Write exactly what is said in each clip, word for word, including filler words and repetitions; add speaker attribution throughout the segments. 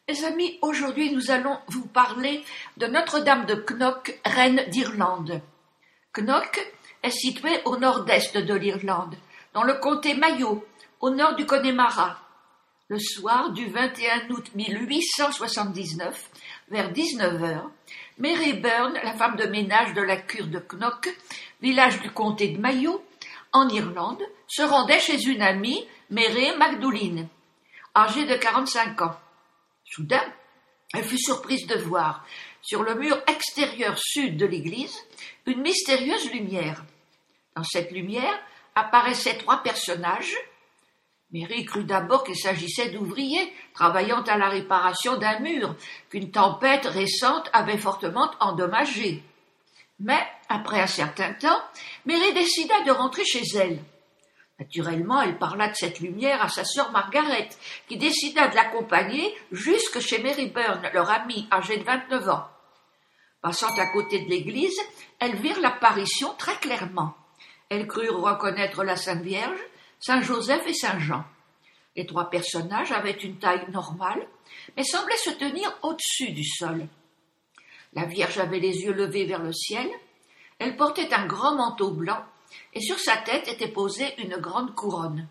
Speaker 1: Mes amis, aujourd'hui nous allons vous parler de Notre-Dame de Knock, reine d'Irlande. Knock est située au nord-est de l'Irlande, dans le comté Mayo, au nord du Connemara. Le soir du vingt et un août mille huit cent soixante-dix-neuf, vers dix-neuf heures, Mary Byrne, la femme de ménage de la cure de Knock, village du comté de Mayo, en Irlande, se rendait chez une amie, Mary Magdouline, âgée de quarante-cinq ans. Soudain, elle fut surprise de voir, sur le mur extérieur sud de l'église, une mystérieuse lumière. Dans cette lumière apparaissaient trois personnages. Mary crut d'abord qu'il s'agissait d'ouvriers travaillant à la réparation d'un mur qu'une tempête récente avait fortement endommagé. Mais, après un certain temps, Mary décida de rentrer chez elle. Naturellement, elle parla de cette lumière à sa sœur Margaret, qui décida de l'accompagner jusque chez Mary Byrne, leur amie âgée de vingt-neuf ans. Passant à côté de l'église, elles virent l'apparition très clairement. Elles crurent reconnaître la Sainte Vierge, Saint Joseph et Saint Jean. Les trois personnages avaient une taille normale, mais semblaient se tenir au-dessus du sol. La Vierge avait les yeux levés vers le ciel, elle portait un grand manteau blanc, et sur sa tête était posée une grande couronne.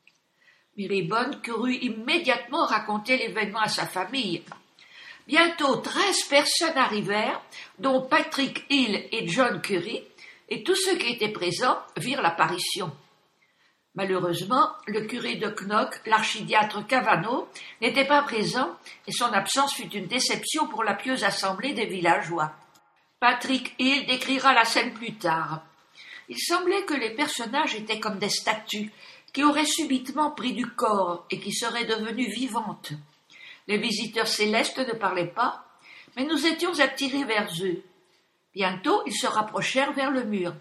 Speaker 1: Mary Byrne courut immédiatement raconter l'événement à sa famille. Bientôt treize personnes arrivèrent, dont Patrick Hill et John Curry, et tous ceux qui étaient présents virent l'apparition. Malheureusement, le curé de Knock, l'archidiacre Cavanaugh, n'était pas présent, et son absence fut une déception pour la pieuse assemblée des villageois. Patrick Hill décrira la scène plus tard. Il semblait que les personnages étaient comme des statues qui auraient subitement pris du corps et qui seraient devenues vivantes. Les visiteurs célestes ne parlaient pas, mais nous étions attirés vers eux. Bientôt, ils se rapprochèrent vers le mur.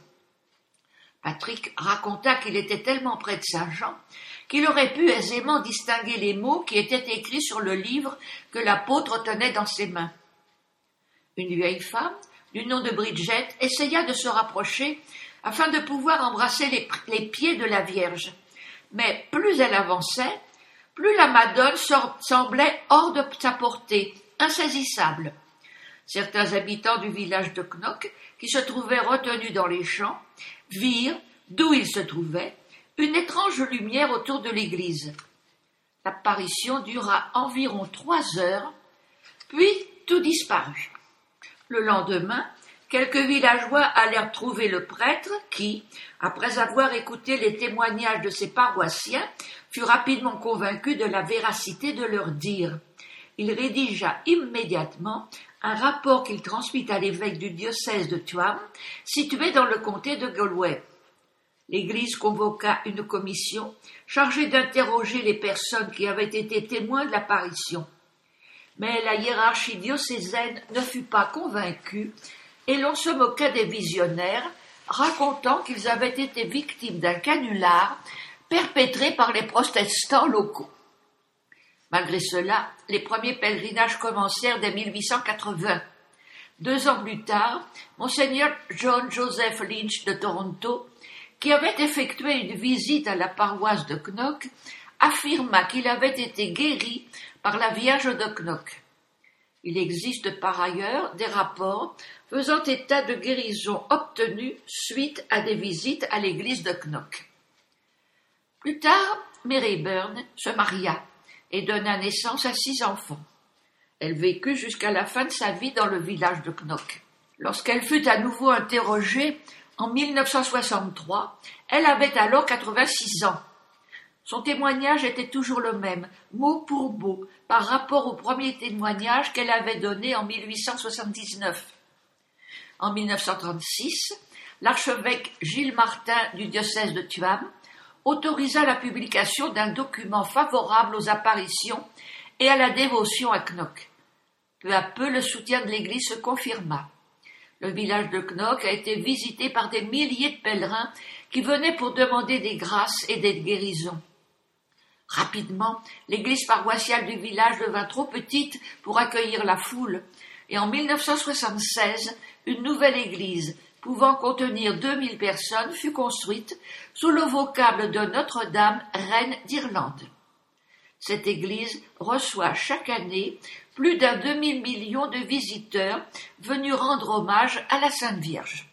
Speaker 1: Patrick raconta qu'il était tellement près de Saint Jean qu'il aurait pu aisément distinguer les mots qui étaient écrits sur le livre que l'apôtre tenait dans ses mains. Une vieille femme, du nom de Bridget, essaya de se rapprocher afin de pouvoir embrasser les, les pieds de la Vierge. Mais plus elle avançait, plus la Madone sort, semblait hors de sa portée, insaisissable. Certains habitants du village de Knock, qui se trouvaient retenus dans les champs, virent, d'où ils se trouvaient, une étrange lumière autour de l'église. L'apparition dura environ trois heures, puis tout disparut. Le lendemain, quelques villageois allèrent trouver le prêtre qui, après avoir écouté les témoignages de ses paroissiens, fut rapidement convaincu de la véracité de leurs dires. Il rédigea immédiatement un rapport qu'il transmit à l'évêque du diocèse de Tuam, situé dans le comté de Galway. L'Église convoqua une commission chargée d'interroger les personnes qui avaient été témoins de l'apparition. Mais la hiérarchie diocésaine ne fut pas convaincue et l'on se moqua des visionnaires, racontant qu'ils avaient été victimes d'un canular perpétré par les protestants locaux. Malgré cela, les premiers pèlerinages commencèrent dès mille huit cent quatre-vingts. Deux ans plus tard, Monseigneur John Joseph Lynch de Toronto, qui avait effectué une visite à la paroisse de Knock, affirma qu'il avait été guéri par la Vierge de Knock. Il existe par ailleurs des rapports faisant état de guérisons obtenues suite à des visites à l'église de Knock. Plus tard, Mary Byrne se maria et donna naissance à six enfants. Elle vécut jusqu'à la fin de sa vie dans le village de Knock. Lorsqu'elle fut à nouveau interrogée en mille neuf cent soixante-trois, elle avait alors quatre-vingt-six ans. Son témoignage était toujours le même, mot pour mot, par rapport au premier témoignage qu'elle avait donné en mille huit cent soixante-dix-neuf. En mille neuf cent trente-six, l'archevêque Gilles Martin du diocèse de Tuam autorisa la publication d'un document favorable aux apparitions et à la dévotion à Knock. Peu à peu, le soutien de l'Église se confirma. Le village de Knock a été visité par des milliers de pèlerins qui venaient pour demander des grâces et des guérisons. Rapidement, l'église paroissiale du village devint trop petite pour accueillir la foule, et en mille neuf cent soixante-seize, une nouvelle église, pouvant contenir deux mille personnes, fut construite sous le vocable de Notre-Dame, reine d'Irlande. Cette église reçoit chaque année plus d'un demi-million de visiteurs venus rendre hommage à la Sainte Vierge.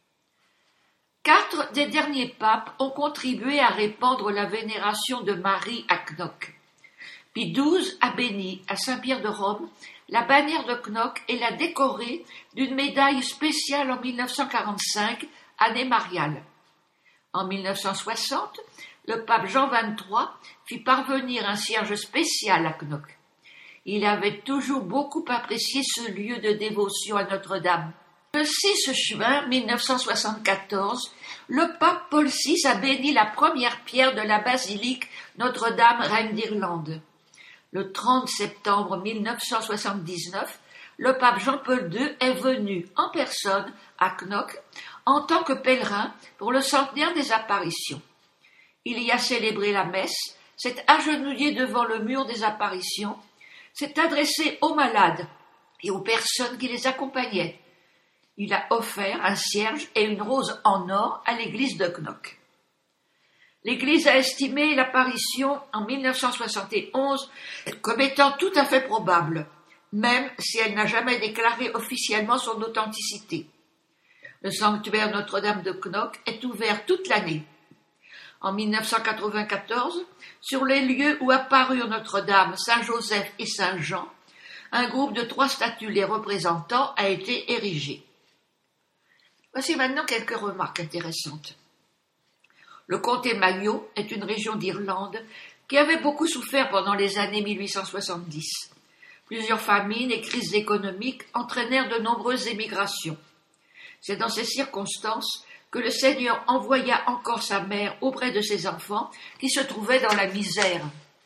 Speaker 1: Quatre des derniers papes ont contribué à répandre la vénération de Marie à Knock. Pie douze a béni à Saint-Pierre de Rome la bannière de Knock et l'a décorée d'une médaille spéciale en mille neuf cent quarante-cinq, année mariale. En mille neuf cent soixante, le pape Jean vingt-trois fit parvenir un cierge spécial à Knock. Il avait toujours beaucoup apprécié ce lieu de dévotion à Notre-Dame. Le six juin mille neuf cent soixante-quatorze, le pape Paul six a béni la première pierre de la basilique Notre-Dame, Reine d'Irlande. Le trente septembre mille neuf cent soixante-dix-neuf, le pape Jean-Paul deux est venu en personne à Knock en tant que pèlerin pour le centenaire des apparitions. Il y a célébré la messe, s'est agenouillé devant le mur des apparitions, s'est adressé aux malades et aux personnes qui les accompagnaient. Il a offert un cierge et une rose en or à l'église de Knock. L'Église a estimé l'apparition en mille neuf cent soixante et onze comme étant tout à fait probable, même si elle n'a jamais déclaré officiellement son authenticité. Le sanctuaire Notre-Dame de Knock est ouvert toute l'année. En mille neuf cent quatre-vingt-quatorze, sur les lieux où apparurent Notre-Dame, Saint-Joseph et Saint-Jean, un groupe de trois statues les représentant a été érigé. Voici maintenant quelques remarques intéressantes. Le comté Mayo est une région d'Irlande qui avait beaucoup souffert pendant les années mille huit cent soixante-dix. Plusieurs famines et crises économiques entraînèrent de nombreuses émigrations. C'est dans ces circonstances que le Seigneur envoya encore sa mère auprès de ses enfants qui se trouvaient dans la misère.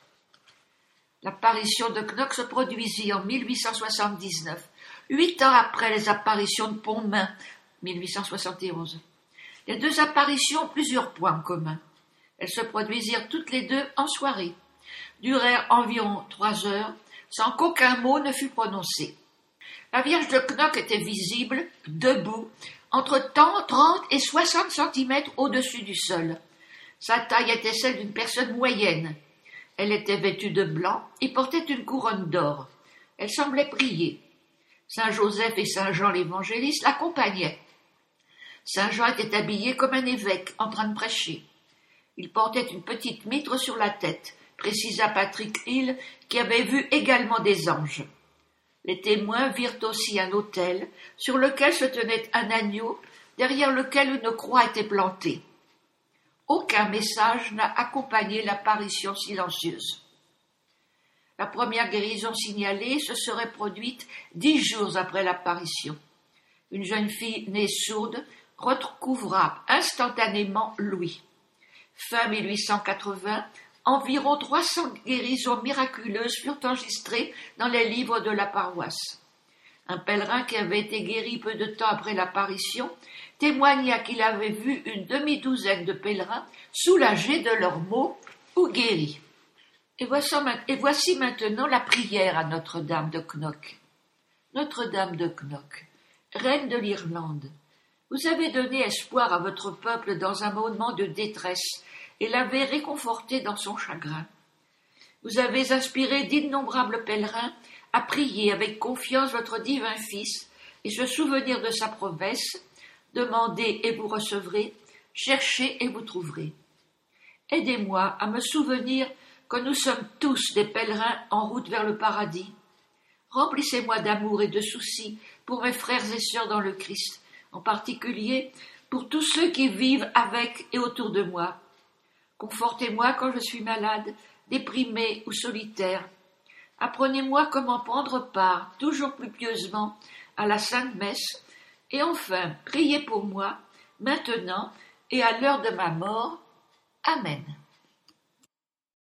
Speaker 1: L'apparition de Knock se produisit en mille huit cent soixante-dix-neuf, huit ans après les apparitions de Pontmain, mille huit cent soixante et onze. Les deux apparitions ont plusieurs points en commun. Elles se produisirent toutes les deux en soirée, durèrent environ trois heures, sans qu'aucun mot ne fût prononcé. La Vierge de Knock était visible, debout, entre trente et soixante centimètres au-dessus du sol. Sa taille était celle d'une personne moyenne. Elle était vêtue de blanc et portait une couronne d'or. Elle semblait prier. Saint Joseph et Saint Jean l'évangéliste l'accompagnaient. Saint Jean était habillé comme un évêque en train de prêcher. Il portait une petite mitre sur la tête, précisa Patrick Hill, qui avait vu également des anges. Les témoins virent aussi un autel sur lequel se tenait un agneau, derrière lequel une croix était plantée. Aucun message n'a accompagné l'apparition silencieuse. La première guérison signalée se serait produite dix jours après l'apparition. Une jeune fille née sourde recouvra instantanément l'ouïe. Fin mille huit cent quatre-vingts, environ trois cents guérisons miraculeuses furent enregistrées dans les livres de la paroisse. Un pèlerin qui avait été guéri peu de temps après l'apparition témoigna qu'il avait vu une demi-douzaine de pèlerins soulagés de leurs maux ou guéris. Et voici, et voici maintenant la prière à Notre-Dame de Knock. Notre-Dame de Knock, Reine de l'Irlande, vous avez donné espoir à votre peuple dans un moment de détresse et l'avez réconforté dans son chagrin. Vous avez inspiré d'innombrables pèlerins à prier avec confiance votre divin Fils et se souvenir de sa promesse, demandez et vous recevrez, cherchez et vous trouverez. Aidez-moi à me souvenir que nous sommes tous des pèlerins en route vers le paradis. Remplissez-moi d'amour et de soucis pour mes frères et sœurs dans le Christ, en particulier pour tous ceux qui vivent avec et autour de moi. Confortez-moi quand je suis malade, déprimé ou solitaire. Apprenez-moi comment prendre part, toujours plus pieusement, à la Sainte Messe, et enfin, priez pour moi, maintenant et à l'heure de ma mort. Amen.